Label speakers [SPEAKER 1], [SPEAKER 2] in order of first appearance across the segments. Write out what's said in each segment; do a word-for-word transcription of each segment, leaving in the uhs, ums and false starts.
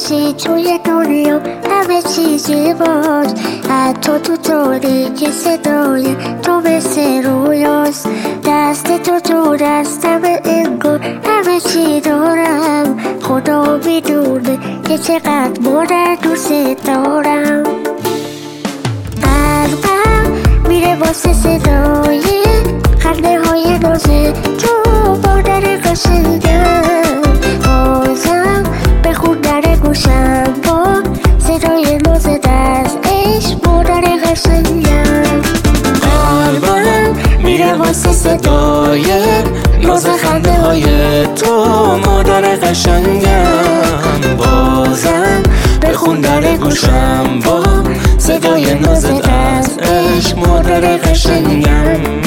[SPEAKER 1] باشی توی دنیا همه چیزی باش، حتی تو تاریکی صدای تو مثل رویاست. دست تو تو دستم انگار همه چی دارم، خدا میدونه که چقدر مادر دوست دارم. قلبم میره واسه صدای خنده های ناز تو مادر قشنگم، بازم بخوندن گوشم با صدای ناز دست عشق مادر قشنگم.
[SPEAKER 2] قلبم میره واسه صدای ناز خنده های تو مادر قشنگم، بازم بخوندن گوشم با صدای ناز دست عشق مادر قشنگم.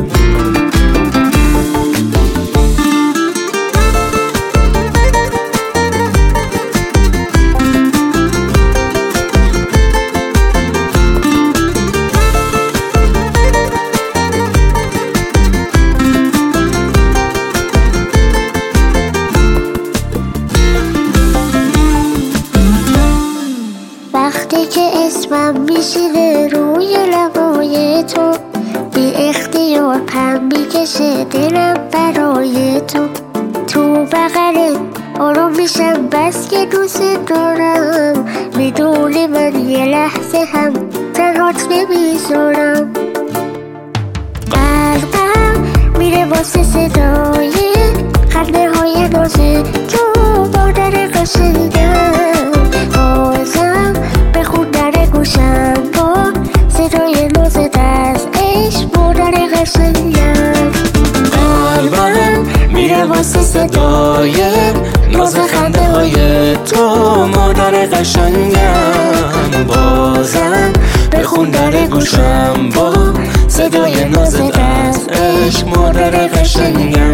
[SPEAKER 1] وقتی که اسمم میشینه روی لبای تو، بی اختیار پم میکشه دلم برای تو. تو بغلت آروم میشم بس که دوست دارم، میدونی من یه لحظه هم تنهات نمیذارم. قلبم میره واسه صدای خنده های ناز تو مادر قشنگم، بازم بخوندن گوشم با صدای ناز دست عشق مادر قشنگم.
[SPEAKER 2] قلبم میره واسه صدای ناز خنده های تو مادر قشنگم، بازم بخوندن گوشم با صدای ناز دست عشق مادر قشنگم.